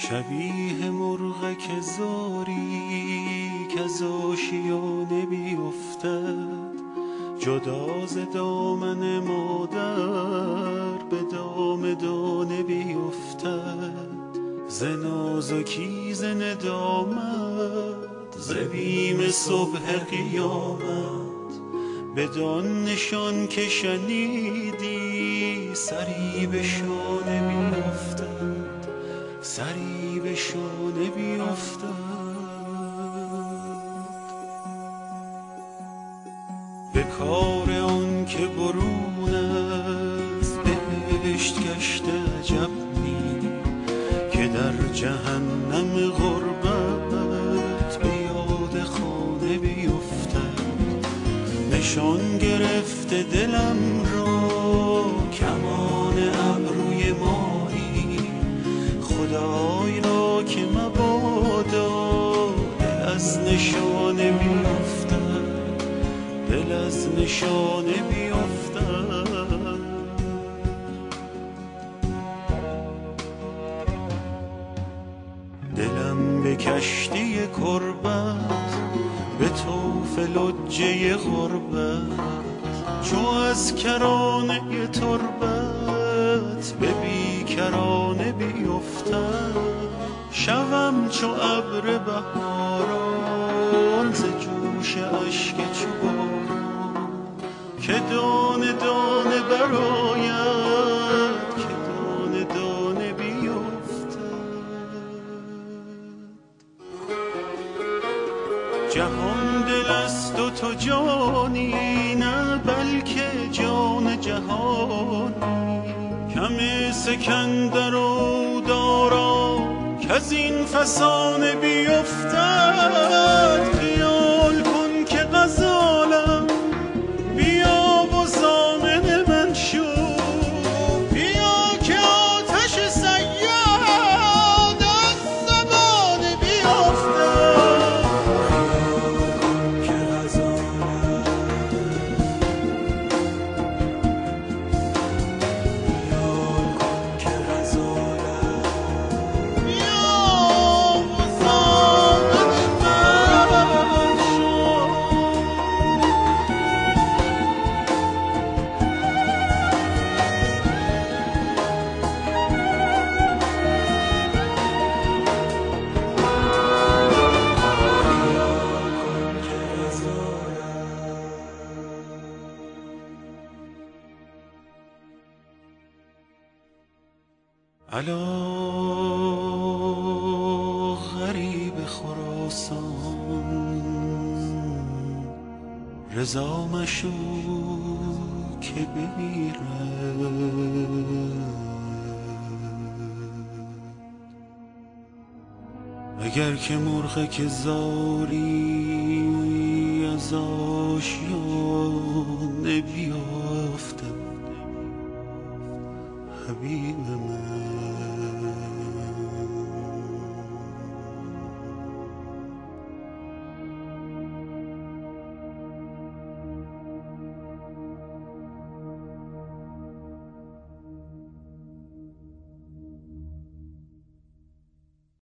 شبیه مرغ که زاری که از آشیانه بیفتد، جدا ز دامن مادر به دام دانه بیفتد. ز نازکی ز ندامت ز بیم صبح قیامت، بدان نشان که شنیدی سری به شانه بیفتد، سری به شانه بیفتد. به کار آن که برون از بهشت گشته عجب نی، که در جهنم غربت به یاد خانه بیفتد. نشان گرفته دلم را کمان ابروی ماهی، خدای را که مبادا دل از نشانه بیفتد، دل از نشانه بیفتد. دلم به کشتی کربت به طوف لجه غربت، چو از کرانه تربت به بیکرانه بیفتد. شوم چو ابر بهاران ز جوش اشک چو باران، که دانه دانه برآید، که دانه دانه بیفتد. جهان دل است و تو جانی، نه بلکه جان جهانی. کم سکندر و دارا کز این فسانه بیفتد. خیال کن که غزالم بیا و ضامن من شو، بیا که آتش صیاد از زبانه بیفتد. الا غریب خراسان، رضا مشو که بمیرد. اگر که مرغ که زاری از آشیانه بیفتد، حبیب من